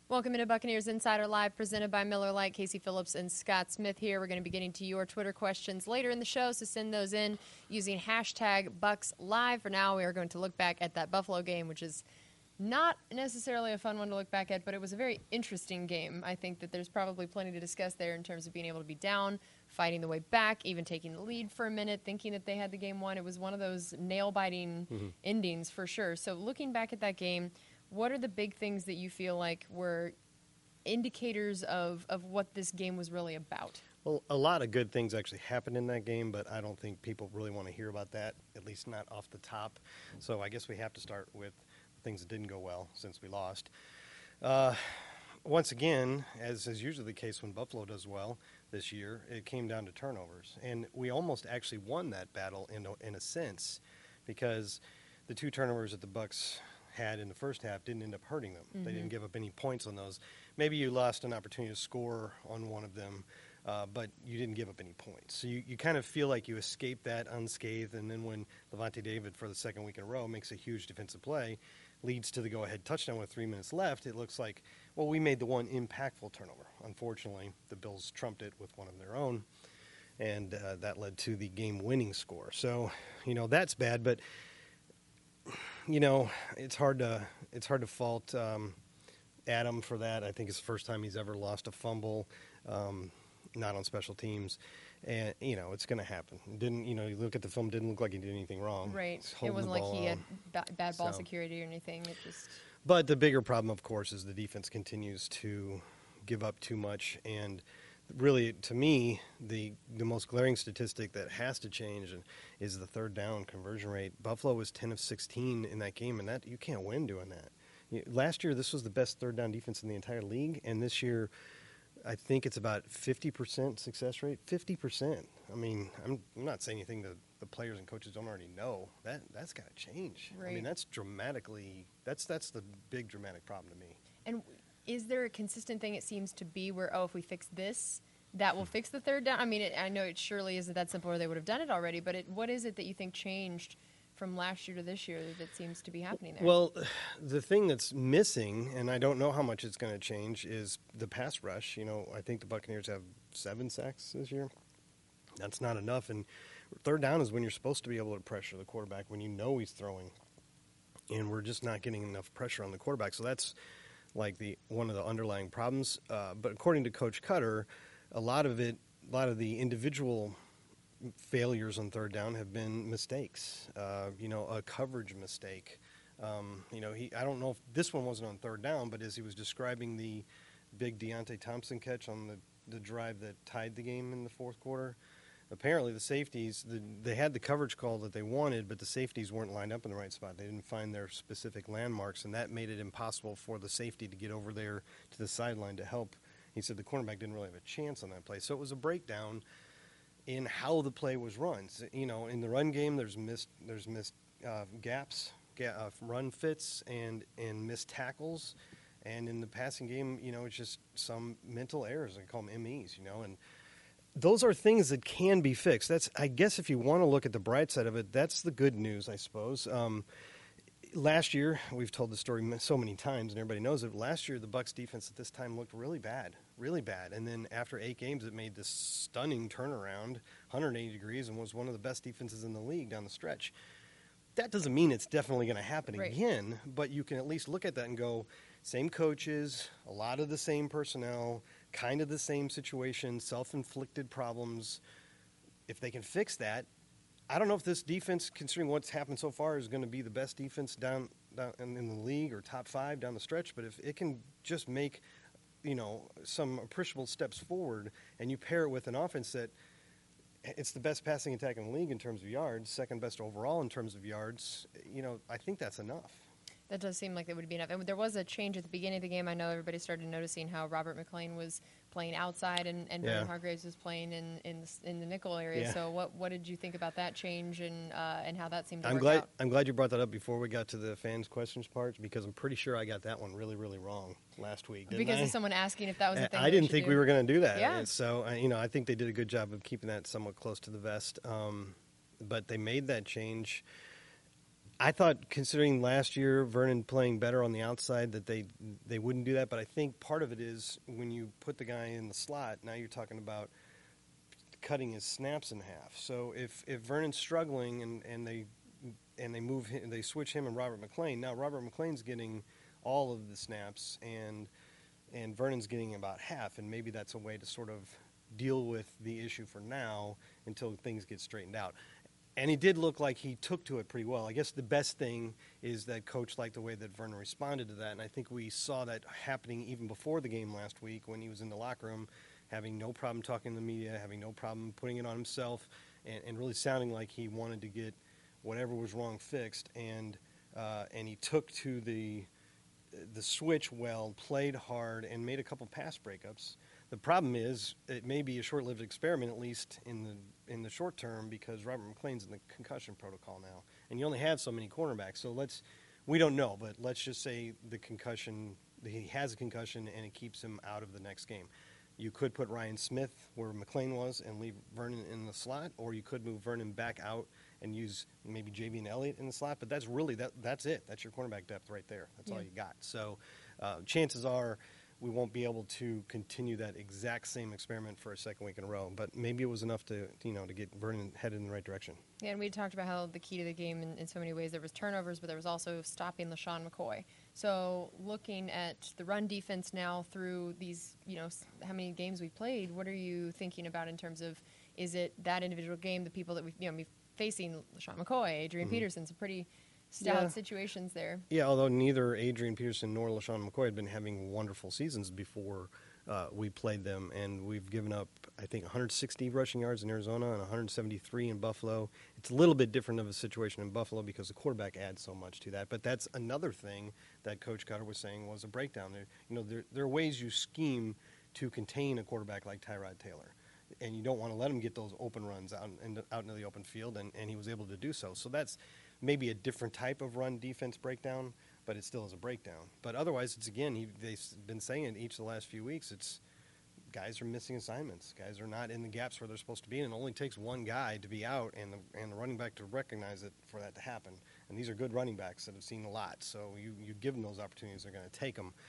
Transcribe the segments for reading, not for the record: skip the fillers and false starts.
Welcome into Buccaneers Insider Live, presented by Miller Lite. Casey Phillips and Scott Smith here. We're going to be getting to your Twitter questions later in the show, so send those in using hashtag BucksLive. For now, we are going to look back at that Buffalo game, which is not necessarily a fun one to look back at, but it was a very interesting game. I think that there's probably plenty to discuss there in terms of being able to be down, fighting the way back, even taking the lead for a minute, thinking that they had the game won. It was one of those nail-biting endings for sure. So looking back at that game, what are the big things that you feel like were indicators of what this game was really about? Well, a lot of good things actually happened in that game, but I don't think people really want to hear about that, at least not off the top. So I guess we have to start with things that didn't go well since we lost. Once again, as is usually the case when Buffalo does well this year, it came down to turnovers. And we almost actually won that battle in a sense, because the two turnovers that the Bucs had in the first half didn't end up hurting them. They didn't give up any points on those. Maybe you lost an opportunity to score on one of them, but you didn't give up any points. So you kind of feel like you escaped that unscathed, and then when Lavonte David, for the second week in a row, makes a huge defensive play, leads to the go-ahead touchdown with 3 minutes left, it looks like, well, we made the one impactful turnover. Unfortunately, the Bills trumped it with one of their own, and that led to the game-winning score. So, that's bad, but it's hard to fault Adam for that. I think it's the first time he's ever lost a fumble, not on special teams, and it's going to happen. You look at the film, didn't look like he did anything wrong. Right. It wasn't like he had bad ball security or anything. But the bigger problem, of course, is the defense continues to give up too much, and really, to me, the most glaring statistic that has to change is the third down conversion rate. Buffalo was 10 of 16 in that game, and that you can't win doing that. Last year, this was the best third down defense in the entire league, and this year, I think it's about 50% success rate. 50%. I mean, I'm not saying anything that the players and coaches don't already know. That's got to change. Right. I mean, that's the big dramatic problem to me. And is there a consistent thing it seems to be where, if we fix this, that will fix the third down? I mean, I know it surely isn't that simple or they would have done it already, but what is it that you think changed from last year to this year that seems to be happening there? Well, the thing that's missing, and I don't know how much it's going to change, is the pass rush. I think the Buccaneers have 7 sacks this year. That's not enough, and third down is when you're supposed to be able to pressure the quarterback when you know he's throwing, and we're just not getting enough pressure on the quarterback. So that's like one of the underlying problems. But according to Coach Cutter, a lot of the individual failures on third down have been mistakes. A coverage mistake. I don't know if this one wasn't on third down, but as he was describing the big Deontay Thompson catch on the drive that tied the game in the fourth quarter, apparently the safeties, they had the coverage call that they wanted, but the safeties weren't lined up in the right spot. They didn't find their specific landmarks, and that made it impossible for the safety to get over there to the sideline to help. He said the cornerback didn't really have a chance on that play. So it was a breakdown in how the play was run. So, in the run game, there's missed gaps, run fits, and missed tackles. And in the passing game, it's just some mental errors. I call them MEs, and those are things that can be fixed. I guess if you want to look at the bright side of it, that's the good news, I suppose. Last year, we've told the story so many times, and everybody knows it. Last year, the Bucs defense at this time looked really bad. And then after 8 games, it made this stunning turnaround, 180 degrees, and was one of the best defenses in the league down the stretch. That doesn't mean it's definitely going to happen again, but you can at least look at that and go, same coaches, a lot of the same personnel, kind of the same situation, self-inflicted problems. If they can fix that, I don't know if this defense, considering what's happened so far, is going to be the best defense down in the league or top 5 down the stretch. But if it can just make, some appreciable steps forward, and you pair it with an offense that it's the best passing attack in the league in terms of yards, second best overall in terms of yards, I think that's enough. That does seem like it would be enough. And there was a change at the beginning of the game. I know everybody started noticing how Robert McClain was playing outside and Vernon Hargreaves was playing in the nickel area. Yeah. So what did you think about that change and how that seemed to work out? I'm glad you brought that up before we got to the fans' questions part, because I'm pretty sure I got that one really, really wrong last week. Because of someone asking if that was a thing. I didn't think we were going to do that. Yeah. So, I think they did a good job of keeping that somewhat close to the vest. But they made that change I thought, considering last year Vernon playing better on the outside, that they wouldn't do that. But I think part of it is when you put the guy in the slot, now you're talking about cutting his snaps in half. So if Vernon's struggling and they move him, they switch him and Robert McClain. Now Robert McClain's getting all of the snaps and Vernon's getting about half, and maybe that's a way to sort of deal with the issue for now until things get straightened out. And it did look like he took to it pretty well. I guess the best thing is that Coach liked the way that Vernon responded to that, and I think we saw that happening even before the game last week when he was in the locker room, having no problem talking to the media, having no problem putting it on himself, and really sounding like he wanted to get whatever was wrong fixed. And he took to the switch well, played hard, and made a couple pass breakups. The problem is it may be a short-lived experiment, at least in the short term, because Robert McClain's in the concussion protocol now, and you only have so many cornerbacks. So we don't know, but let's just say he has a concussion, and it keeps him out of the next game. You could put Ryan Smith where McClain was and leave Vernon in the slot, or you could move Vernon back out and use maybe J.V. and Elliott in the slot. But that's really that's it. That's your cornerback depth right there. That's all you got. So chances are we won't be able to continue that exact same experiment for a second week in a row. But maybe it was enough to get Vernon headed in the right direction. Yeah, and we talked about how the key to the game in so many ways, there was turnovers, but there was also stopping LeSean McCoy. So looking at the run defense now through these, how many games we've played, what are you thinking about in terms of, is it that individual game, the people that we've facing LeSean McCoy, Adrian Peterson, some pretty stout situations there. Yeah, although neither Adrian Peterson nor LeSean McCoy had been having wonderful seasons before we played them, and we've given up, I think, 160 rushing yards in Arizona and 173 in Buffalo. It's a little bit different of a situation in Buffalo because the quarterback adds so much to that. But that's another thing that Coach Cutter was saying was a breakdown. There are ways you scheme to contain a quarterback like Tyrod Taylor, and you don't want to let him get those open runs out into the open field, and he was able to do so. So that's maybe a different type of run defense breakdown, but it still is a breakdown. But otherwise, it's, again, they've been saying it each of the last few weeks, it's guys are missing assignments. Guys are not in the gaps where they're supposed to be, and it only takes one guy to be out and the running back to recognize it for that to happen. And these are good running backs that have seen a lot, so you give them those opportunities, they're going to take them.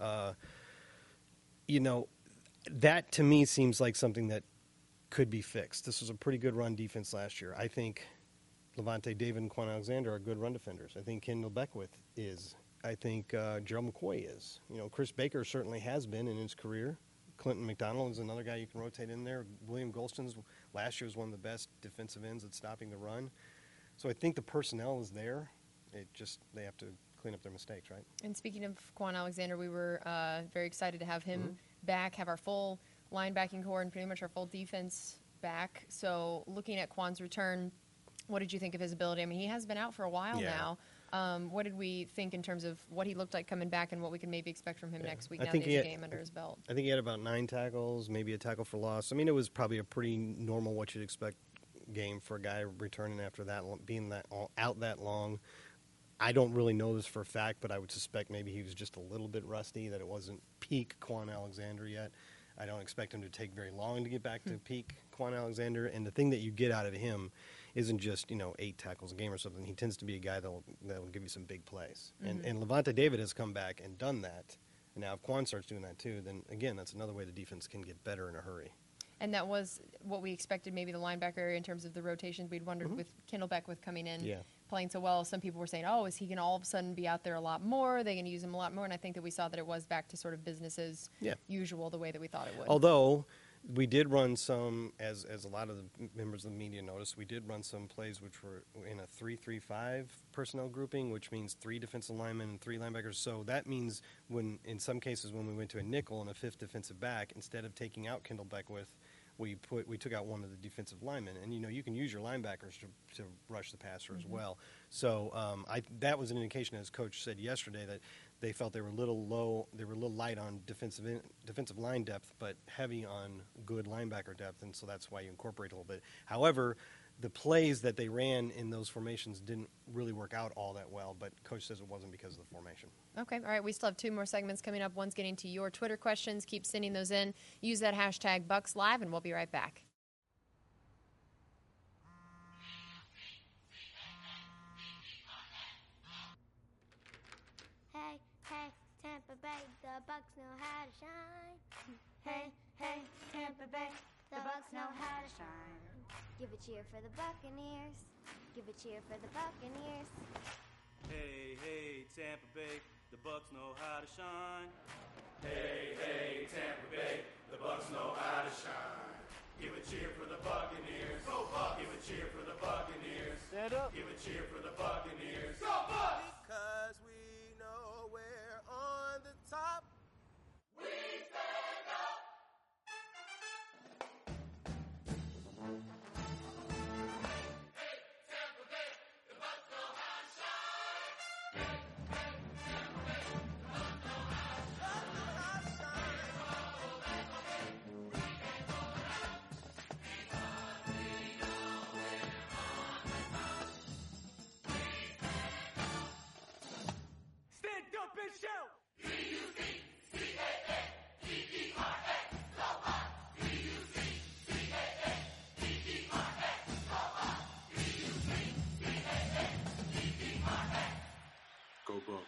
That to me seems like something that could be fixed. This was a pretty good run defense last year. I think Levante David and Quan Alexander are good run defenders. I think Kendall Beckwith is. I think Gerald McCoy is. Chris Baker certainly has been in his career. Clinton McDonald is another guy you can rotate in there. William Golston's last year was one of the best defensive ends at stopping the run. So I think the personnel is there. They have to clean up their mistakes, right? And speaking of Quan Alexander, we were very excited to have him back, have our full linebacking core and pretty much our full defense back. So looking at Quan's return, what did you think of his ability? I mean, he has been out for a while now. What did we think in terms of what he looked like coming back and what we can maybe expect from him next week now that he has a game under his belt? I think he had about 9 tackles, maybe a tackle for loss. I mean, it was probably a pretty normal what you'd expect game for a guy returning after that, being out that long. I don't really know this for a fact, but I would suspect maybe he was just a little bit rusty, that it wasn't peak Quan Alexander yet. I don't expect him to take very long to get back to peak Quan Alexander. And the thing that you get out of him isn't just 8 tackles a game or something. He tends to be a guy that'll give you some big plays. And Levante David has come back and done that. And now if Quan starts doing that too, then again that's another way the defense can get better in a hurry. And that was what we expected, maybe the linebacker area in terms of the rotations. We'd wondered with Kendall Beckwith coming in, playing so well. Some people were saying, is he going to all of a sudden be out there a lot more? Are they going to use him a lot more? And I think that we saw that it was back to sort of business as usual, the way that we thought it would. Although we did run some, as a lot of the members of the media noticed, we did run some plays which were in a 3-3-5 personnel grouping, which means 3 defensive linemen and 3 linebackers. So that means in some cases when we went to a nickel and a 5th defensive back, instead of taking out Kendall Beckwith, we took out one of the defensive linemen, and you can use your linebackers to rush the passer as well. So that was an indication, as Coach said yesterday, that they felt they were a little low, they were a little light on defensive line depth, but heavy on good linebacker depth, and so that's why you incorporate a little bit. However, the plays that they ran in those formations didn't really work out all that well, but Coach says it wasn't because of the formation. Okay, all right, we still have 2 more segments coming up. One's getting to your Twitter questions. Keep sending those in. Use that hashtag BucksLive, and we'll be right back. The Bucks know how to shine. Hey, hey, Tampa Bay. The Bucks know how to shine. Give a cheer for the Buccaneers. Give a cheer for the Buccaneers. Hey, hey, Tampa Bay. The Bucks know how to shine. Hey, hey, Tampa Bay, the Bucks know how to shine. Give a cheer for the Buccaneers. Go Bucks! Give a cheer for the Buccaneers. Stand up. Give a cheer for the Buccaneers. Go Bucks! Because we know we're on the top. We stand up! Stand up and shout. Go Bucks.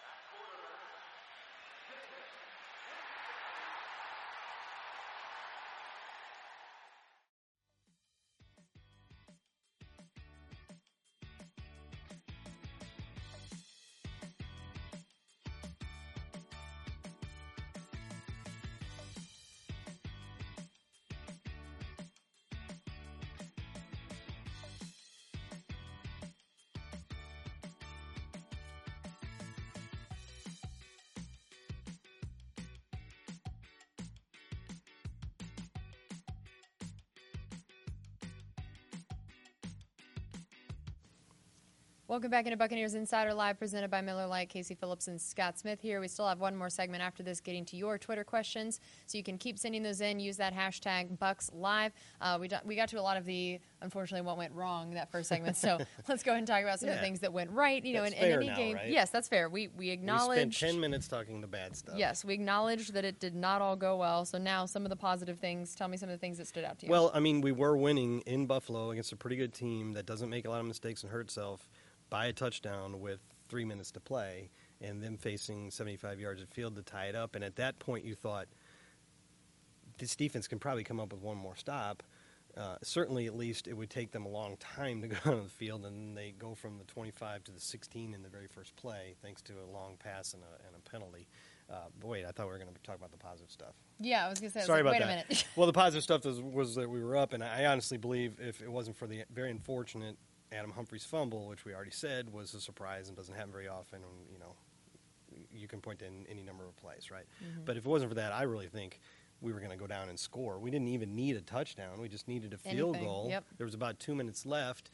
Welcome back into Buccaneers Insider Live, presented by Miller Lite. Casey Phillips and Scott Smith here. We still have one more segment after this, getting to your Twitter questions. So you can keep sending those in. Use that hashtag BucksLive. We got to a lot of the, unfortunately, what went wrong that first segment. So let's go ahead and talk about some of the things that went right. You know, That's in fair any now, game. right? Yes, that's fair. We acknowledged. We spent 10 minutes talking the bad stuff. Yes, we acknowledged that it did not all go well. So now some of the positive things. Tell me some of the things that stood out to you. Well, I mean, we were winning in Buffalo against a pretty good team that doesn't make a lot of mistakes and hurt itself by a touchdown with 3 minutes to play, and them facing 75 yards of field to tie it up. And at that point, you thought, this defense can probably come up with one more stop. Certainly, at least, it would take them a long time to go on the field, and they go from the 25 to the 16 in the very first play, thanks to a long pass and a penalty. But wait, I thought we were going to talk about the positive stuff. Yeah, I was going to say, Sorry about wait that. a minute. Well, the positive stuff was that we were up, and I honestly believe if it wasn't for the very unfortunate Adam Humphries fumble, which we already said was a surprise and doesn't happen very often, and, you know, you can point to any number of plays, right? Mm-hmm. But if it wasn't for that, I really think we were going to go down and score. We didn't even need a touchdown. We just needed a field Anything, goal. yep. There was about 2 minutes left.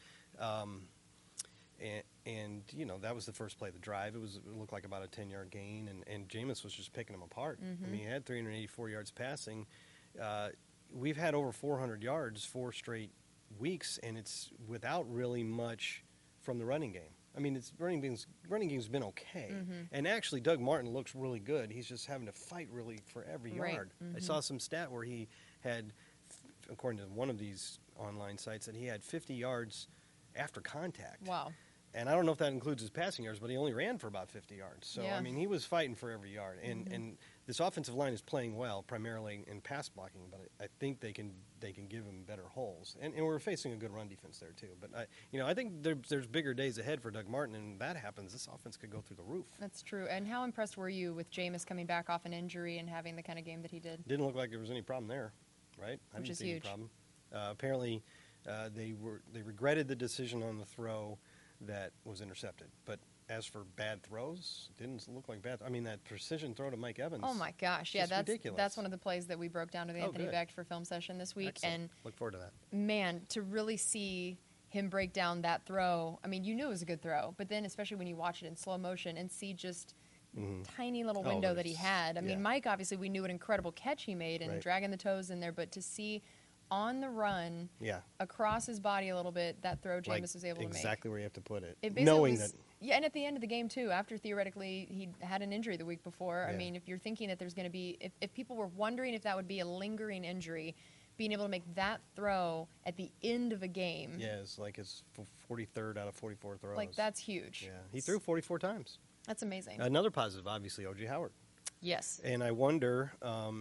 And you know, that was the first play of the drive. It looked like about a 10-yard gain, and Jameis was just picking them apart. Mm-hmm. I mean, he had 384 yards passing. We've had over 400 yards 4 straight weeks, and it's without really much from the running game. I mean, it's running game's been okay, Mm-hmm. and actually Doug Martin looks really good. He's just having to fight really for every Right. yard. Mm-hmm. I saw some stat where he had, according to one of these online sites, that he had 50 yards after contact. Wow. And I don't know if that includes his passing yards, but he only ran for about 50 yards. So, Yeah. I mean, he was fighting for every yard. And Mm-hmm. and this offensive line is playing well, primarily in pass blocking, but I think they can give him better holes. And we're facing a good run defense there, too. But, I think there's bigger days ahead for Doug Martin, and that happens, this offense could go through the roof. That's true. And how impressed were you with Jameis coming back off an injury and having the kind of game that he did? Didn't look like there was any problem there, right? I Which didn't is see any huge. problem. Apparently, they regretted the decision on the throw that was intercepted. But as for bad throws, didn't look like bad. I mean, that precision throw to Mike Evans. Oh my gosh! Yeah, Just that's ridiculous. that's one of the plays that we broke down to the Oh, Anthony good. Becht for film session this week. Excellent. And Look forward to that. man, to really see him break down that throw, I mean, you knew it was a good throw, but then especially when you watch it in slow motion and see just tiny little Oh, window that he there's- had. I mean, yeah. Mike, obviously, we knew what incredible catch he made and Right. dragging the toes in there, but to see on the run Yeah. across his body a little bit that throw Jameis Like, was able to make. exactly where you have to put it. It basically Knowing was, that. yeah, and at the end of the game too, after theoretically he had an injury the week before. I Yeah. mean, if you're thinking that there's going to be, if people were wondering if that would be a lingering injury, being able to make that throw at the end of a game, Yeah, it's like his 43rd out of 44 throws. like that's huge. Yeah, he threw 44 times. That's amazing. Another positive, obviously, O.J. Howard. Yes. And I wonder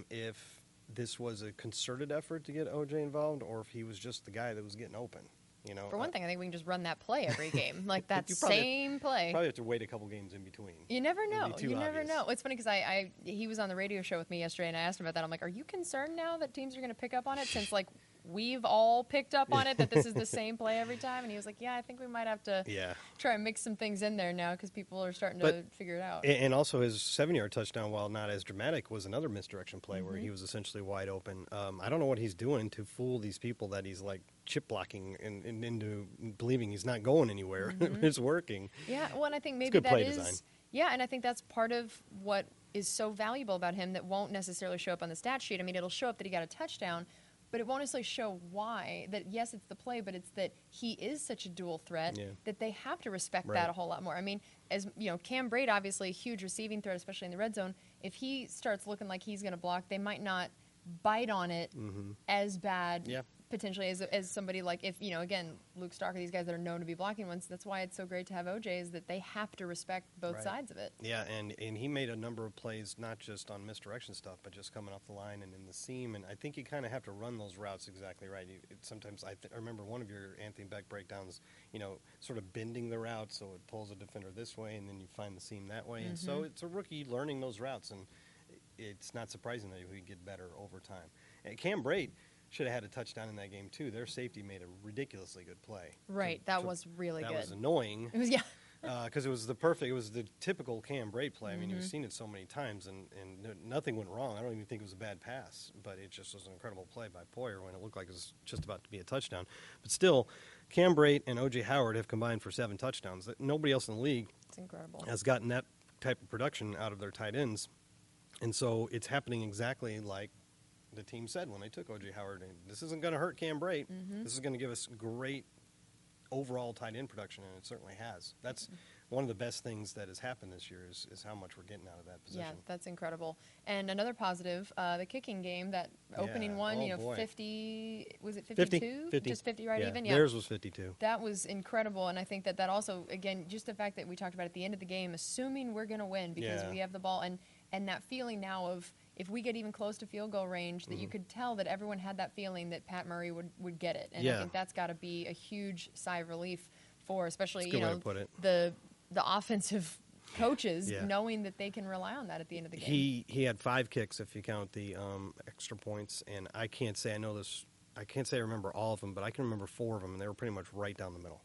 if this was a concerted effort to get OJ involved, or if he was just the guy that was getting open. You know, For one thing, I think we can just run that play every game, like that You probably- same play. Probably have to wait a couple games in between. You never It'd know. be too You never obvious. know. It's funny because he was on the radio show with me yesterday, and I asked him about that. I'm like, are you concerned now that teams are going to pick up on it since like we've all picked up on it that this is the same play every time? And he was like, yeah, I think we might have to Yeah. try and mix some things in there now because people are starting to But- figure it out. And also his 7-yard touchdown, while not as dramatic, was another misdirection play where Mm-hmm. he was essentially wide open. I don't know what he's doing to fool these people that he's like chip blocking and into believing he's not going anywhere. It's working. Yeah, well, and I think maybe good that play is. design. Yeah, and I think that's part of what is so valuable about him that won't necessarily show up on the stat sheet. I mean, it'll show up that he got a touchdown, but it won't necessarily show why. That yes, it's the play, but it's that he is such a dual threat Yeah. that they have to respect Right. that a whole lot more. I mean, as you know, Cam Braid obviously a huge receiving threat, especially in the red zone. If he starts looking like he's going to block, they might not bite on it as bad. Yeah. Potentially as somebody like if you know again Luke Stalker, these guys that are known to be blocking ones. That's why it's so great to have OJ is that they have to respect both Right. sides of it. Yeah, and he made a number of plays, not just on misdirection stuff, but just coming off the line and in the seam. And I think you kind of have to run those routes exactly right. Sometimes I remember one of your Anthony Beck breakdowns, you know, sort of bending the route so it pulls a defender this way, and then you find the seam that way. And so it's a rookie learning those routes, and it's not surprising that he get better over time. And Cam Braid should have had a touchdown in that game too. Their safety made a ridiculously good play. Right, that was really That good. was annoying. It was yeah. Because it was the typical Cam Braid play. I mean, you've seen it so many times, and nothing went wrong. I don't even think it was a bad pass, but it just was an incredible play by Poyer when it looked like it was just about to be a touchdown. But still, Cam Braid and O.J. Howard have combined for 7 touchdowns. Nobody else in the league It's incredible. has gotten that type of production out of their tight ends, and so it's happening exactly like the team said when they took O.J. Howard. And this isn't going to hurt Cam Braid. This is going to give us great overall tight end production, and it certainly has. That's one of the best things that has happened this year is how much we're getting out of that position. Yeah, that's incredible. And another positive, the kicking game, that opening Yeah. one, Oh, you know, boy. 50, was it 52? 50. Just 50 right Yeah, even? Yeah. theirs was 52. That was incredible, and I think that also, again, just the fact that we talked about at the end of the game, assuming we're going to win because Yeah. we have the ball, and that feeling now of if we get even close to field goal range, that you could tell that everyone had that feeling that Pat Murray would get it, and I Yeah. think that's got to be a huge sigh of relief for, especially That's a good you way know to put it. the offensive coaches Yeah. knowing that they can rely on that at the end of the game. He had 5 kicks if you count the extra points, and I can't say I know this. I can't say I remember all of them, but I can remember 4 of them, and they were pretty much right down the middle.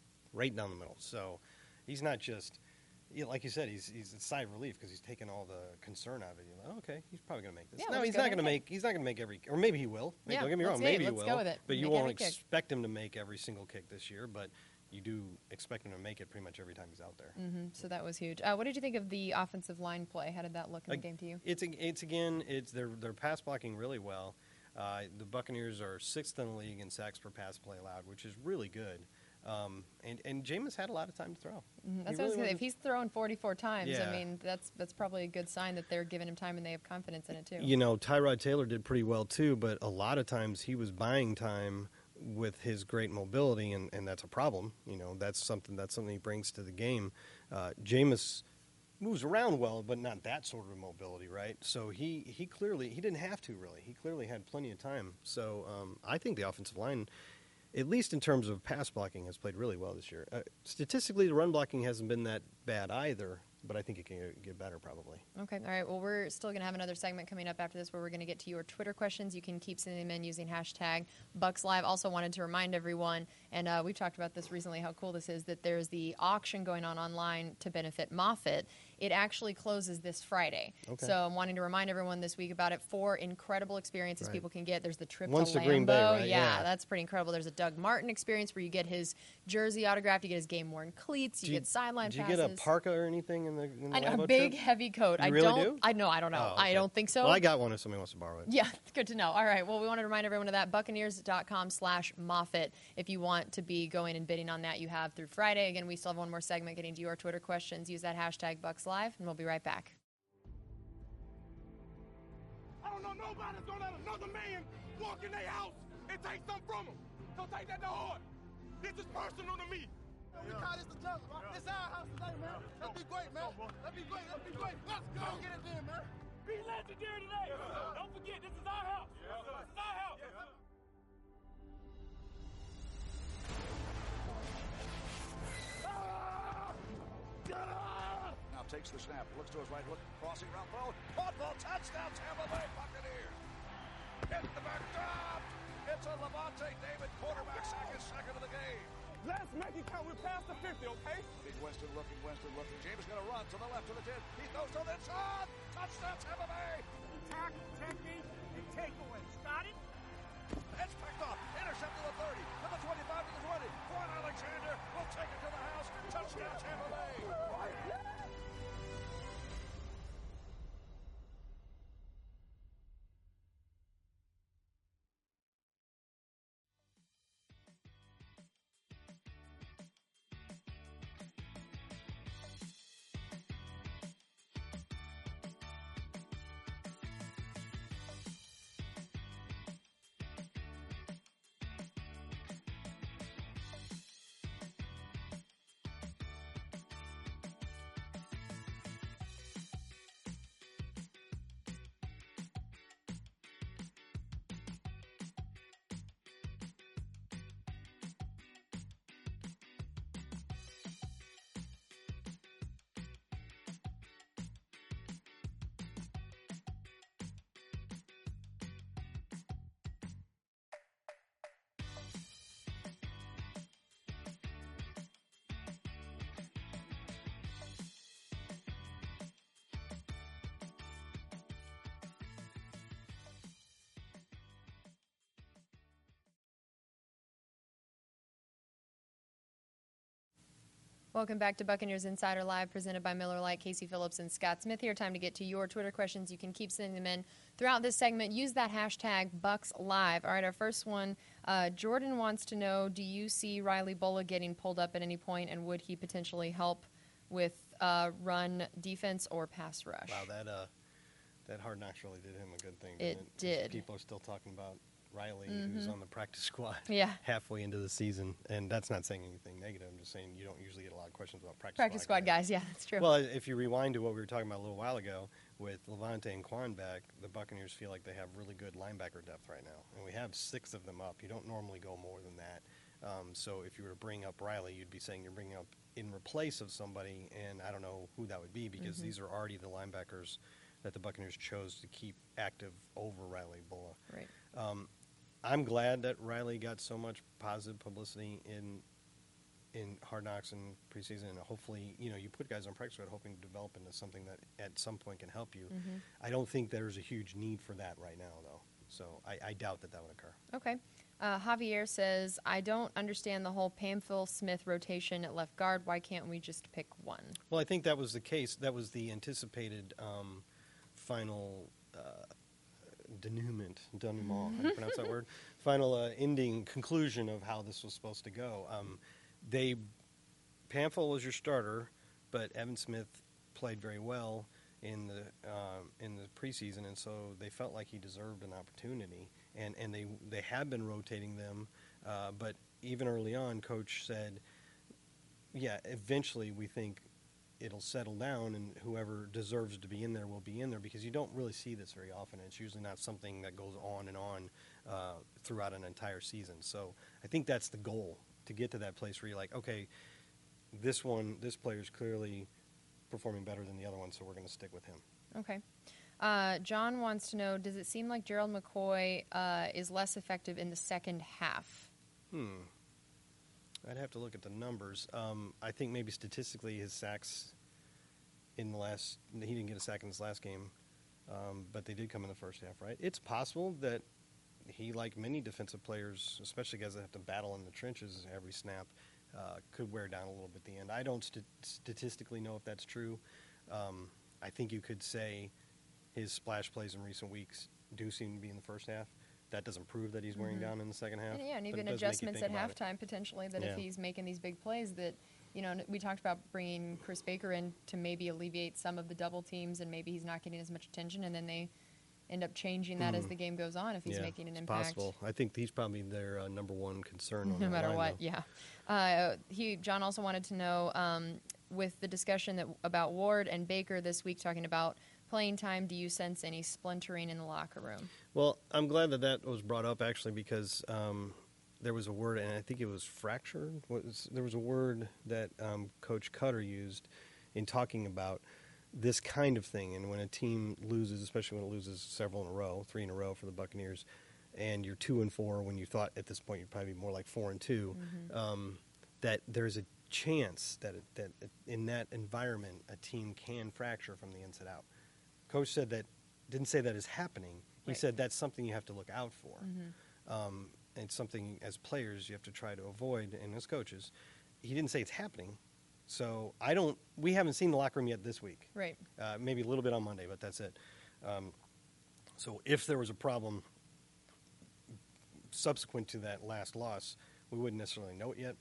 So he's not just, like you said, he's a sigh of relief because he's taken all the concern out of it. You're like, oh, okay, he's probably going to make this. Yeah, No, let's he's go not ahead going to and make. He's not going to make every, or maybe he will. Yeah, Don't get me let's wrong, see. maybe he Let's will. go with it. But you Make won't every kick. expect him to make every single kick this year. But you do expect him to make it pretty much every time he's out there. So that was huge. What did you think of the offensive line play? How did that look in the game to you? It's they're pass blocking really well. The Buccaneers are 6th in the league in sacks per pass play allowed, which is really good. And Jameis had a lot of time to throw. That's He what I was really gonna say. If wasn't- he's thrown 44 times, Yeah. I mean, that's probably a good sign that they're giving him time and they have confidence in it too. You know, Tyrod Taylor did pretty well too, but a lot of times he was buying time with his great mobility, and that's a problem. You know, that's something he brings to the game. Jameis moves around well, but not that sort of mobility, right? So he clearly didn't have to really. He clearly had plenty of time. So I think the offensive line, at least in terms of pass blocking, has played really well this year. Statistically, the run blocking hasn't been that bad either, but I think it can get better probably. Okay. All right. Well, we're still going to have another segment coming up after this where we're going to get to your Twitter questions. You can keep sending them in using hashtag BucksLive. Also wanted to remind everyone, and we've talked about this recently, how cool this is, that there's the auction going on online to benefit Moffitt. It actually closes this Friday. Okay. So I'm wanting to remind everyone this week about it. 4 incredible experiences Right. people can get. There's the trip One's to to Lambeau. Green Bay, right? Yeah, Yeah. that's pretty incredible. There's a Doug Martin experience where you get his jersey autographed, you get his game-worn cleats, you get sideline Did you passes. get a parka or anything in the I know, Lambeau a big, trip? heavy coat. You I really don't. do? I know. I don't know. Oh, okay. I don't think so. Well, I got one if somebody wants to borrow it. Yeah, it's good to know. All right. Well, we want to remind everyone of that. Buccaneers.com/Moffitt. If you want to be going and bidding on that, you have through Friday. Again, we still have one more segment getting to your Twitter questions. Use that hashtag BucksLive, and we'll be right back. I don't know nobody's gonna let another man walk in their house and take something from them. Don't take that to heart. This is personal to me. We call this the jungle, right? This our house today, man. Let's be great, man. Let's be great. Let's be great. Let's go get it then, man. Be legendary today. Don't forget, this is our house. This is our house. Now takes the snap, looks to his right, crossing route, caught ball, touchdown, Tampa Bay Buccaneers. Hit the back, dropped. It's a Levante David quarterback sack, his second of the game. Let's make it count. We're past the 50, okay? Winston looking. James is going to run to the left of the 10. He throws to the inside. Touchdown, Tampa Bay. Tackle, technique, and takeaways. Got it? It's picked off. Intercepted to the 30, to the 25, to the 20. Quan Alexander will take it to the house. Touchdown, Tampa Bay. Welcome back to Buccaneers Insider Live, presented by Miller Lite. Casey Phillips and Scott Smith here. Time to get to your Twitter questions. You can keep sending them in throughout this segment. Use that hashtag BucksLive. All right, our first one, Jordan wants to know, do you see Riley Bullough getting pulled up at any point, and would he potentially help with run defense or pass rush? Wow, that Hard Knocks really did him a good thing. It did. People are still talking about Riley, who's on the practice squad Yeah. halfway into the season. And that's not saying anything negative. I'm just saying you don't usually get a lot of questions about Practice squad guys. Yeah, that's true. Well, if you rewind to what we were talking about a little while ago with Levante and Quan back, the Buccaneers feel like they have really good linebacker depth right now. And we have 6 of them up. You don't normally go more than that. So if you were to bring up Riley, you'd be saying you're bringing up in replace of somebody, and I don't know who that would be because these are already the linebackers that the Buccaneers chose to keep active over Riley Bullough. Right. I'm glad that Riley got so much positive publicity in Hard Knocks and preseason, and hopefully, you put guys on practice squad hoping to develop into something that at some point can help you. I don't think there's a huge need for that right now, though. So I doubt that would occur. Okay. Javier says, I don't understand the whole Pamphile-Smith rotation at left guard. Why can't we just pick one? Well, I think that was the case. That was the anticipated final denouement, how do you pronounce that word? Final ending conclusion of how this was supposed to go. Pamphile was your starter, but Evan Smith played very well in the preseason, and so they felt like he deserved an opportunity. And they have been rotating them, but even early on, Coach said, yeah, eventually we think it'll settle down, and whoever deserves to be in there will be in there, because you don't really see this very often. It's usually not something that goes on and on throughout an entire season. So I think that's the goal, to get to that place where you're like, okay, this player's clearly performing better than the other one, so we're going to stick with him. Okay. John wants to know, does it seem like Gerald McCoy is less effective in the second half? I'd have to look at the numbers. I think maybe statistically his sacks he didn't get a sack in his last game, but they did come in the first half, right? It's possible that he, like many defensive players, especially guys that have to battle in the trenches every snap, could wear down a little bit at the end. I don't statistically know if that's true. I think you could say his splash plays in recent weeks do seem to be in the first half. That doesn't prove that he's wearing down in the second half. And even adjustments at halftime, potentially, that if he's making these big plays, that, we talked about bringing Chris Baker in to maybe alleviate some of the double teams, and maybe he's not getting as much attention, and then they end up changing that as the game goes on if he's making an impact. Possible. I think he's probably their number one concern on no matter line, what, though. John also wanted to know, with the discussion about Ward and Baker this week, talking about playing time, do you sense any splintering in the locker room? Well, I'm glad that was brought up, actually, because there was a word, and I think it was fractured. There was a word that Coach Cutter used in talking about this kind of thing. And when a team loses, especially when it loses several in a row, 3 in a row for the Buccaneers, and you're 2-4 when you thought at this point you'd probably be more like 4-2, that there's a chance that in that environment a team can fracture from the inside out. Coach said that, didn't say that is happening. He Right. said that's something you have to look out for. And something as players you have to try to avoid, and as coaches. He didn't say it's happening. So we haven't seen the locker room yet this week. Right. Maybe a little bit on Monday, but that's it. So if there was a problem subsequent to that last loss, we wouldn't necessarily know it yet,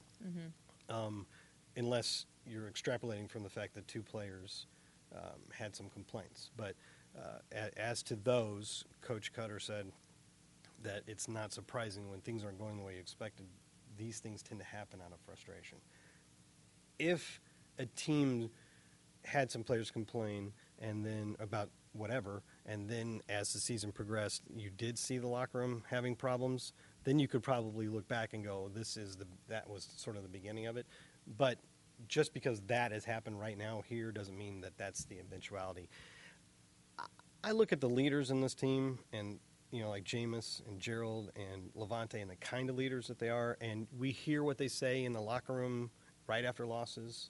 unless you're extrapolating from the fact that 2 players had some complaints. But as to those, Coach Cutter said that it's not surprising when things aren't going the way you expected. These things tend to happen out of frustration. If a team had some players complain and then about whatever, and then as the season progressed, you did see the locker room having problems, then you could probably look back and go, that was sort of the beginning of it. But just because that has happened right now here doesn't mean that that's the eventuality. I look at the leaders in this team, and like Jameis and Gerald and Levante, and the kind of leaders that they are, and we hear what they say in the locker room right after losses.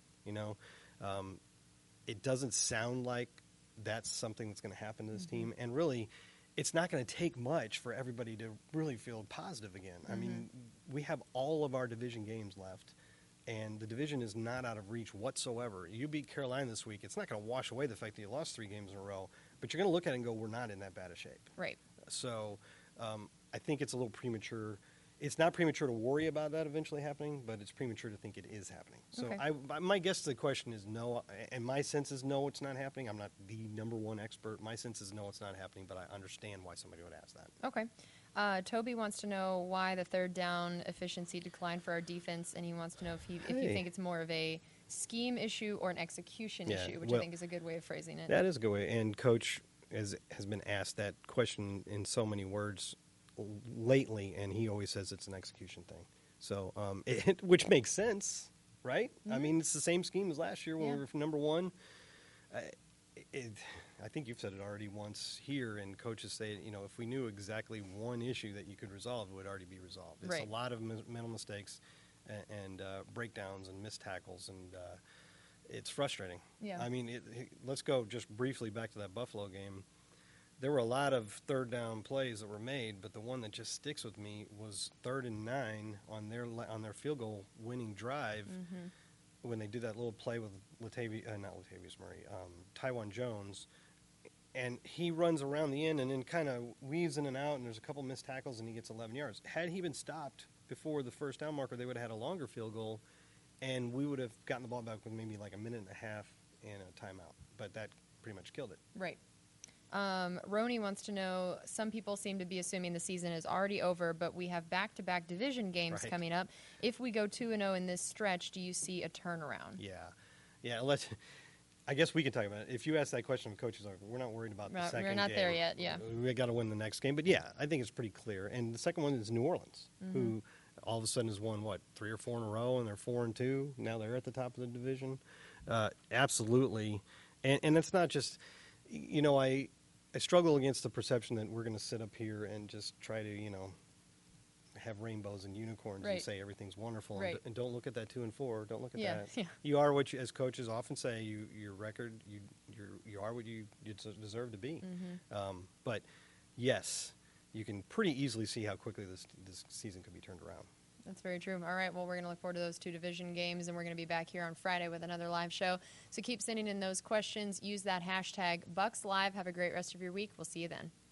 It doesn't sound like that's something that's going to happen to this team, and really, it's not going to take much for everybody to really feel positive again. I mean, we have all of our division games left, and the division is not out of reach whatsoever. You beat Carolina this week, it's not going to wash away the fact that you lost 3 games in a row, but you're going to look at it and go, we're not in that bad a shape. Right. So I think it's a little premature. It's not premature to worry about that eventually happening, but it's premature to think it is happening. So Okay. my guess to the question is no, and my sense is no, it's not happening. I'm not the number one expert. My sense is no, it's not happening, but I understand why somebody would ask that. Okay. Toby wants to know why the third down efficiency declined for our defense, and he wants to know if you think it's more of a scheme issue or an execution issue, which I think is a good way of phrasing it. That is a good way. And Coach has been asked that question in so many words lately, and he always says it's an execution thing. So, which makes sense, right? I mean, it's the same scheme as last year when we were number 1. I think you've said it already once here, and coaches say, if we knew exactly one issue that you could resolve, it would already be resolved. It's Right. a lot of mental mistakes and breakdowns and missed tackles, and it's frustrating. Yeah. I mean, let's go just briefly back to that Buffalo game. There were a lot of third down plays that were made, but the one that just sticks with me was 3rd and 9 on their field goal winning drive when they do that little play with Latavius Murray, Tywan Jones, and he runs around the end and then kind of weaves in and out, and there's a couple missed tackles, and he gets 11 yards. Had he been stopped before the first down marker, they would have had a longer field goal, and we would have gotten the ball back with maybe like a minute and a half and a timeout. But that pretty much killed it. Right. Roni wants to know, some people seem to be assuming the season is already over, but we have back-to-back division games Right. coming up. If we go 2-0 in this stretch, do you see a turnaround? Yeah. I guess we can talk about it. If you ask that question of coaches, we're not worried about the Right, second we're not game. there yet, yeah. We got to win the next game. But, yeah, I think it's pretty clear. And the second one is New Orleans, who all of a sudden has won, 3 or 4 in a row, and they're 4-2. Now they're at the top of the division. Absolutely. And it's not just, I struggle against the perception that we're going to sit up here and just try to, have rainbows and unicorns Right. and say everything's wonderful. Right. And don't look at that 2-4. Don't look at Yeah, that. yeah. You are what you, as coaches often say, your record, you are what you deserve to be. But yes, you can pretty easily see how quickly this season could be turned around. That's very true. All right, well, we're going to look forward to those 2 division games, and we're going to be back here on Friday with another live show. So keep sending in those questions. Use that hashtag BucksLive. Have a great rest of your week. We'll see you then.